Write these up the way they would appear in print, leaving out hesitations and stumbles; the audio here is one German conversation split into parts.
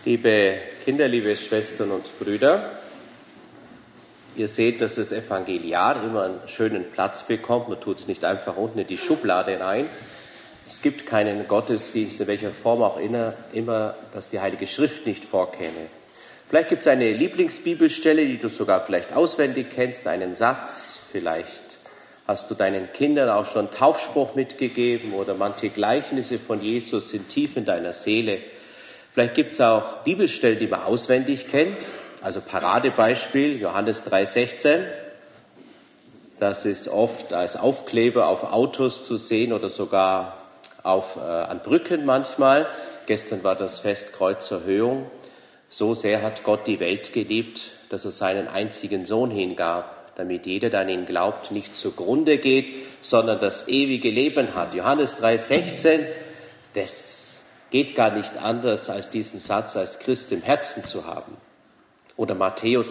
Liebe Kinder, liebe Schwestern und Brüder, ihr seht, dass das Evangeliar immer einen schönen Platz bekommt. Man tut es nicht einfach unten in die Schublade rein. Es gibt keinen Gottesdienst, in welcher Form auch immer, dass die Heilige Schrift nicht vorkäme. Vielleicht gibt es eine Lieblingsbibelstelle, die du sogar vielleicht auswendig kennst, einen Satz. Vielleicht hast du deinen Kindern auch schon Taufspruch mitgegeben oder manche Gleichnisse von Jesus sind tief in deiner Seele. Vielleicht gibt es auch Bibelstellen, die man auswendig kennt. Also Paradebeispiel, Johannes 3,16. Das ist oft als Aufkleber auf Autos zu sehen oder sogar an Brücken manchmal. Gestern war das Fest Kreuzerhöhung. So sehr hat Gott die Welt geliebt, dass er seinen einzigen Sohn hingab, damit jeder, der an ihn glaubt, nicht zugrunde geht, sondern das ewige Leben hat. Johannes 3,16, das geht gar nicht anders, als diesen Satz als Christ im Herzen zu haben. Oder Matthäus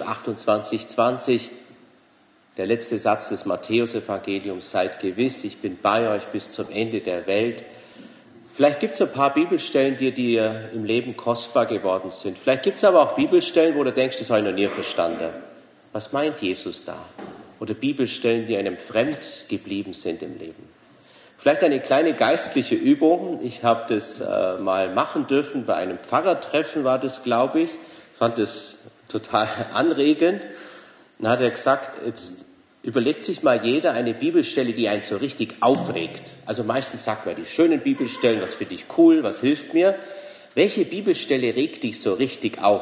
28,20, der letzte Satz des Matthäus-Evangeliums: Seid gewiss, ich bin bei euch bis zum Ende der Welt. Vielleicht gibt es ein paar Bibelstellen, die dir im Leben kostbar geworden sind. Vielleicht gibt es aber auch Bibelstellen, wo du denkst, das habe ich noch nie verstanden. Was meint Jesus da? Oder Bibelstellen, die einem fremd geblieben sind im Leben. Vielleicht eine kleine geistliche Übung. Ich habe das mal machen dürfen, bei einem Pfarrertreffen war das, glaube ich. Ich fand das total anregend. Dann hat er gesagt, jetzt überlegt sich mal jeder eine Bibelstelle, die einen so richtig aufregt. Also meistens sagt man die schönen Bibelstellen, was finde ich cool, was hilft mir. Welche Bibelstelle regt dich so richtig auf?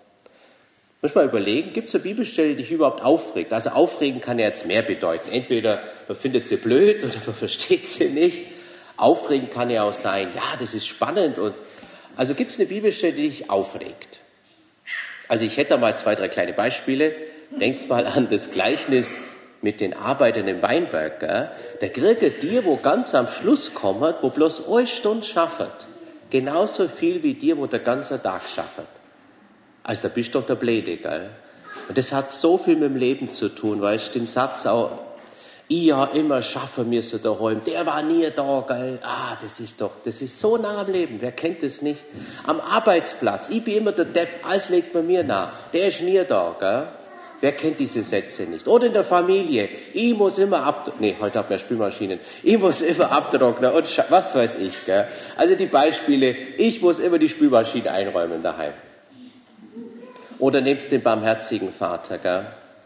Muss mal überlegen, gibt es eine Bibelstelle, die dich überhaupt aufregt? Also aufregen kann ja jetzt mehr bedeuten. Entweder man findet sie blöd oder man versteht sie nicht. Aufregen kann ja auch sein, ja, das ist spannend. Also gibt es eine Bibelstelle, die dich aufregt? Also ich hätte da mal 2, 3 kleine Beispiele. Denkt mal an das Gleichnis mit den Arbeitern im Weinberg. Gell? Der kriegt dir, wo ganz am Schluss kommt, wo bloß eine Stunde schafft, genauso viel wie dir, wo der ganze Tag schafft. Also da bist du doch der Blöde, gell? Und das hat so viel mit dem Leben zu tun, weißt du, den Satz auch, ich ja immer schaffen müssen daheim, der war nie da, gell? Das ist so nah am Leben, wer kennt das nicht? Am Arbeitsplatz, ich bin immer der Depp, alles legt man mir nach, der ist nie da, gell? Wer kennt diese Sätze nicht? Oder in der Familie, ich muss immer heute haben wir Spülmaschinen, ich muss immer abtrocknen und was weiß ich, gell? Also die Beispiele, ich muss immer die Spülmaschine einräumen daheim. Oder nimmst den barmherzigen Vater, gell?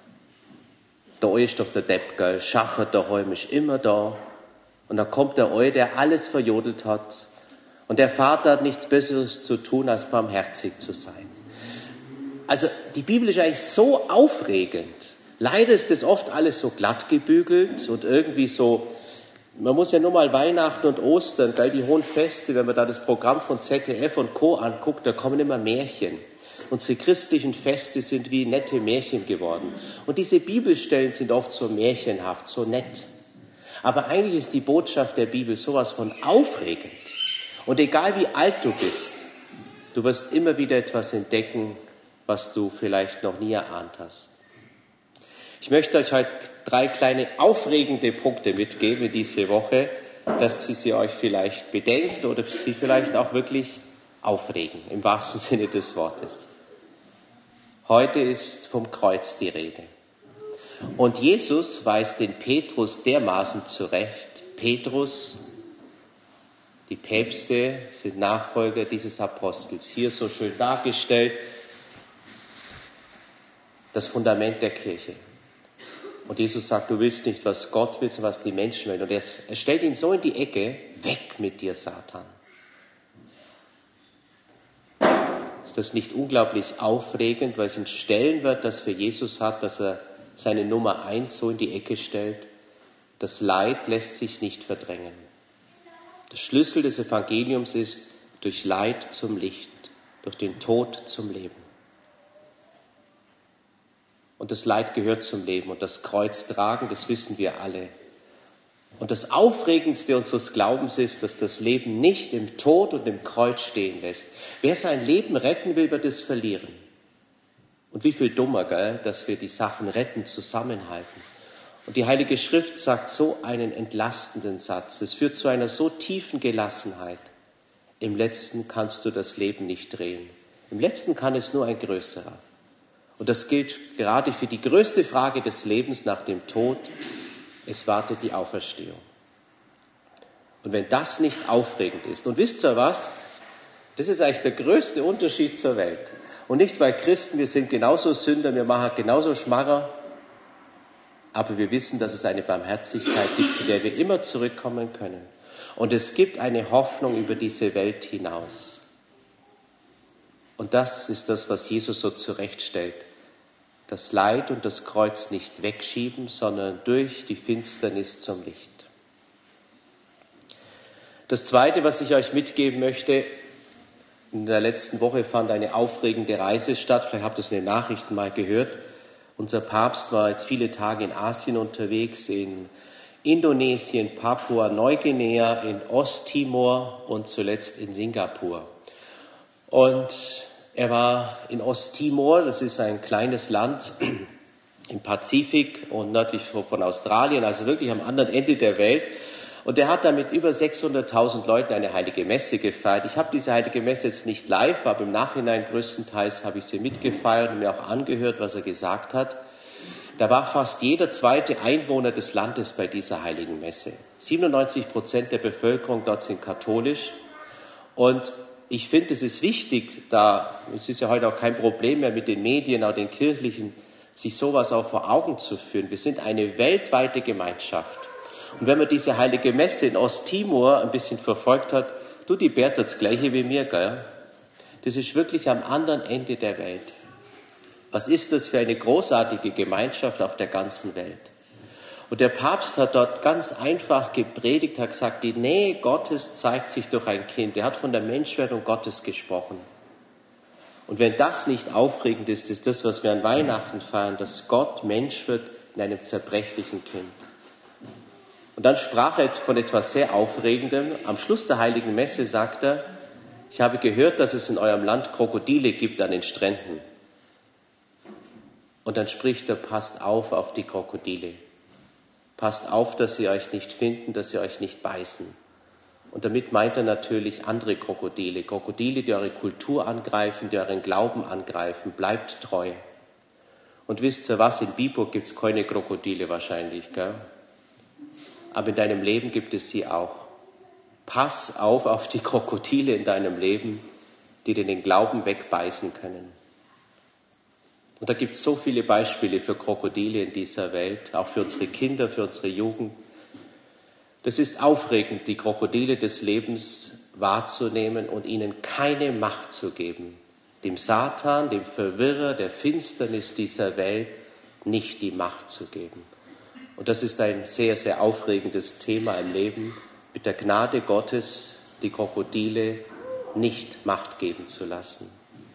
Der ist doch der Depp, gell? Schaffer daheim ist immer da. Und dann kommt der Eu, der alles verjodelt hat. Und der Vater hat nichts Besseres zu tun, als barmherzig zu sein. Also die Bibel ist eigentlich so aufregend. Leider ist das oft alles so glatt gebügelt und irgendwie so, man muss ja nur mal Weihnachten und Ostern, gell, die hohen Feste, wenn man da das Programm von ZDF und Co. anguckt, da kommen immer Märchen. Unsere christlichen Feste sind wie nette Märchen geworden. Und diese Bibelstellen sind oft so märchenhaft, so nett. Aber eigentlich ist die Botschaft der Bibel sowas von aufregend. Und egal wie alt du bist, du wirst immer wieder etwas entdecken, was du vielleicht noch nie erahnt hast. Ich möchte euch heute 3 kleine aufregende Punkte mitgeben diese Woche, dass sie euch vielleicht bedenkt oder sie vielleicht auch wirklich aufregen, im wahrsten Sinne des Wortes. Heute ist vom Kreuz die Rede. Und Jesus weist den Petrus dermaßen zurecht. Petrus, die Päpste sind Nachfolger dieses Apostels. Hier so schön dargestellt, das Fundament der Kirche. Und Jesus sagt, du willst nicht, was Gott will, sondern was die Menschen wollen. Und er stellt ihn so in die Ecke, weg mit dir, Satan. Ist das nicht unglaublich aufregend, welchen Stellenwert das für Jesus hat, dass er seine Nummer 1 so in die Ecke stellt? Das Leid lässt sich nicht verdrängen. Der Schlüssel des Evangeliums ist durch Leid zum Licht, durch den Tod zum Leben. Und das Leid gehört zum Leben und das Kreuz tragen, das wissen wir alle. Und das Aufregendste unseres Glaubens ist, dass das Leben nicht im Tod und im Kreuz stehen lässt. Wer sein Leben retten will, wird es verlieren. Und wie viel dummer, gell, dass wir die Sachen retten, zusammenhalten. Und die Heilige Schrift sagt so einen entlastenden Satz. Es führt zu einer so tiefen Gelassenheit. Im Letzten kannst du das Leben nicht drehen. Im letzten kann es nur ein größerer. Und das gilt gerade für die größte Frage des Lebens nach dem Tod. Es wartet die Auferstehung. Und wenn das nicht aufregend ist, und wisst ihr was? Das ist eigentlich der größte Unterschied zur Welt. Und nicht, weil Christen, wir sind genauso Sünder, wir machen genauso Schmarrer, aber wir wissen, dass es eine Barmherzigkeit gibt, zu der wir immer zurückkommen können. Und es gibt eine Hoffnung über diese Welt hinaus. Und das ist das, was Jesus so zurechtstellt. Das Leid und das Kreuz nicht wegschieben, sondern durch die Finsternis zum Licht. Das Zweite, was ich euch mitgeben möchte, in der letzten Woche fand eine aufregende Reise statt. Vielleicht habt ihr es in den Nachrichten mal gehört. Unser Papst war jetzt viele Tage in Asien unterwegs, in Indonesien, Papua-Neuguinea, in Osttimor und zuletzt in Singapur. Und er war in Osttimor, das ist ein kleines Land im Pazifik und nördlich von Australien, also wirklich am anderen Ende der Welt. Und er hat da mit über 600.000 Leuten eine heilige Messe gefeiert. Ich habe diese heilige Messe jetzt nicht live, aber im Nachhinein größtenteils habe ich sie mitgefeiert und mir auch angehört, was er gesagt hat. Da war fast jeder zweite Einwohner des Landes bei dieser heiligen Messe. 97% der Bevölkerung dort sind katholisch. Und ich finde, es ist wichtig, es ist ja heute auch kein Problem mehr mit den Medien, auch den kirchlichen, sich sowas auch vor Augen zu führen. Wir sind eine weltweite Gemeinschaft. Und wenn man diese heilige Messe in Osttimor ein bisschen verfolgt hat, die Bertha das Gleiche wie mir, gell? Das ist wirklich am anderen Ende der Welt. Was ist das für eine großartige Gemeinschaft auf der ganzen Welt? Und der Papst hat dort ganz einfach gepredigt, hat gesagt, die Nähe Gottes zeigt sich durch ein Kind. Er hat von der Menschwerdung Gottes gesprochen. Und wenn das nicht aufregend ist, ist das, was wir an Weihnachten feiern, dass Gott Mensch wird in einem zerbrechlichen Kind. Und dann sprach er von etwas sehr Aufregendem. Am Schluss der heiligen Messe sagt er, ich habe gehört, dass es in eurem Land Krokodile gibt an den Stränden. Und dann spricht er, passt auf die Krokodile. Passt auf, dass sie euch nicht finden, dass sie euch nicht beißen. Und damit meint er natürlich andere Krokodile. Krokodile, die eure Kultur angreifen, die euren Glauben angreifen. Bleibt treu. Und wisst ihr was, in Biburg gibt es keine Krokodile wahrscheinlich, gell? Aber in deinem Leben gibt es sie auch. Pass auf die Krokodile in deinem Leben, die dir den Glauben wegbeißen können. Und da gibt es so viele Beispiele für Krokodile in dieser Welt, auch für unsere Kinder, für unsere Jugend. Das ist aufregend, die Krokodile des Lebens wahrzunehmen und ihnen keine Macht zu geben. Dem Satan, dem Verwirrer, der Finsternis dieser Welt nicht die Macht zu geben. Und das ist ein sehr, sehr aufregendes Thema im Leben, mit der Gnade Gottes die Krokodile nicht Macht geben zu lassen.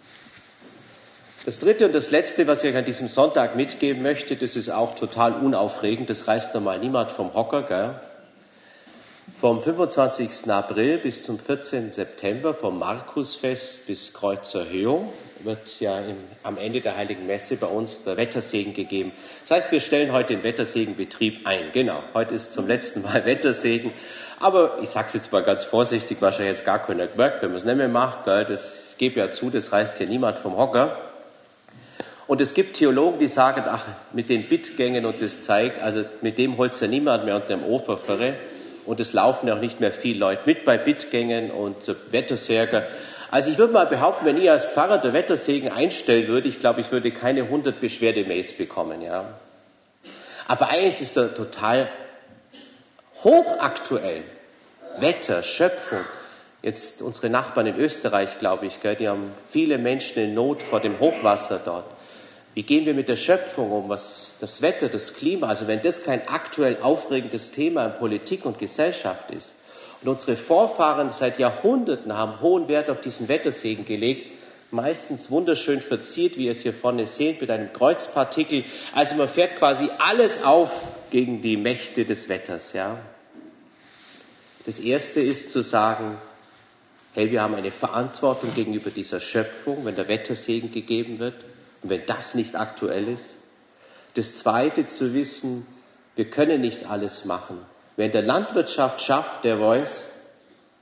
Das Dritte und das Letzte, was ich euch an diesem Sonntag mitgeben möchte, das ist auch total unaufregend, das reißt normal niemand vom Hocker, gell? Vom 25. April bis zum 14. September, vom Markusfest bis Kreuzerhöhung, wird ja am Ende der Heiligen Messe bei uns der Wettersegen gegeben. Das heißt, wir stellen heute den Wettersegenbetrieb ein. Genau, heute ist zum letzten Mal Wettersegen. Aber ich sage es jetzt mal ganz vorsichtig, wahrscheinlich jetzt gar keiner gemerkt, wenn man es nicht mehr macht. Gell, das gebe ja zu, das reißt hier niemand vom Hocker. Und es gibt Theologen, die sagen, ach, mit den Bittgängen und das Zeug, also mit dem holt's ja niemand mehr unter dem Oferfere. Und es laufen ja auch nicht mehr viele Leute mit bei Bittgängen und Wettersäger. Also ich würde mal behaupten, wenn ich als Pfarrer der Wettersegen einstellen würde, ich glaube, ich würde keine 100 Beschwerdemails bekommen, ja. Aber eigentlich ist er total hochaktuell. Wetter, Schöpfung. Jetzt unsere Nachbarn in Österreich, glaube ich, gell, die haben viele Menschen in Not vor dem Hochwasser dort. Wie gehen wir mit der Schöpfung um, was das Wetter, das Klima, also wenn das kein aktuell aufregendes Thema in Politik und Gesellschaft ist. Und unsere Vorfahren seit Jahrhunderten haben hohen Wert auf diesen Wettersegen gelegt, meistens wunderschön verziert, wie ihr es hier vorne seht, mit einem Kreuzpartikel. Also man fährt quasi alles auf gegen die Mächte des Wetters, ja. Das Erste ist zu sagen, hey, wir haben eine Verantwortung gegenüber dieser Schöpfung, wenn der Wettersegen gegeben wird. Und wenn das nicht aktuell ist. Das Zweite zu wissen, wir können nicht alles machen. Wer in der Landwirtschaft schafft, der weiß,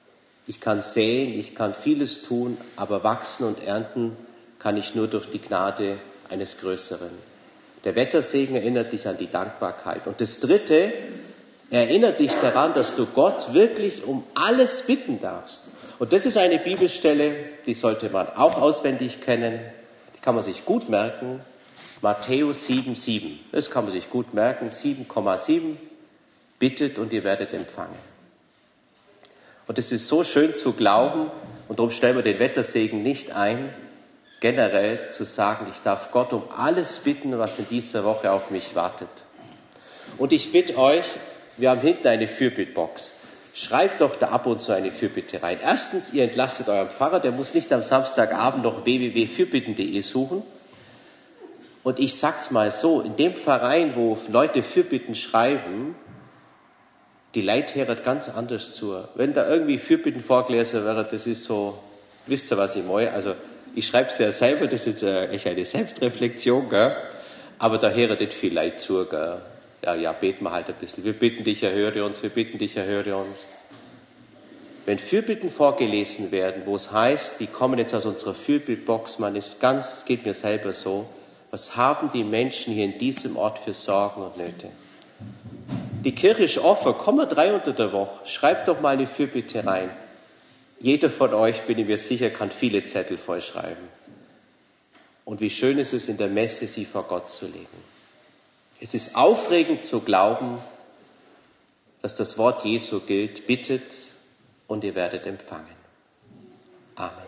Ich kann säen, ich kann vieles tun, aber wachsen und ernten kann ich nur durch die Gnade eines Größeren. Der Wettersegen erinnert dich an die Dankbarkeit. Und das Dritte, erinnert dich daran, dass du Gott wirklich um alles bitten darfst. Und das ist eine Bibelstelle, die sollte man auch auswendig kennen. Die kann man sich gut merken. Matthäus 7,7. Das kann man sich gut merken. 7,7. Bittet und ihr werdet empfangen. Und es ist so schön zu glauben, und darum stellen wir den Wettersegen nicht ein, generell zu sagen, ich darf Gott um alles bitten, was in dieser Woche auf mich wartet. Und ich bitte euch, wir haben hinten eine Fürbittbox. Schreibt doch da ab und zu eine Fürbitte rein. Erstens, ihr entlastet euren Pfarrer, der muss nicht am Samstagabend noch www.fürbitten.de suchen. Und ich sag's mal so, in dem Verein, wo Leute Fürbitten schreiben, die Leute hören ganz anders zu. Wenn da irgendwie Fürbitten vorgelesen werden, das ist so, wisst ihr, was ich meine? Also ich schreibe es ja selber, das ist echt eine Selbstreflexion, gell? Aber da hören nicht viel Leute zu. Gell? Ja, beten wir halt ein bisschen. Wir bitten dich, erhöre uns, wir bitten dich, erhöre uns. Wenn Fürbitten vorgelesen werden, wo es heißt, die kommen jetzt aus unserer Fürbittbox, es geht mir selber so, was haben die Menschen hier in diesem Ort für Sorgen und Nöte? Die Kirche ist offen, kommen 3 unter der Woche, schreibt doch mal eine Fürbitte rein. Jeder von euch, bin ich mir sicher, kann viele Zettel vollschreiben. Und wie schön ist es, in der Messe sie vor Gott zu legen. Es ist aufregend zu glauben, dass das Wort Jesu gilt, bittet und ihr werdet empfangen. Amen.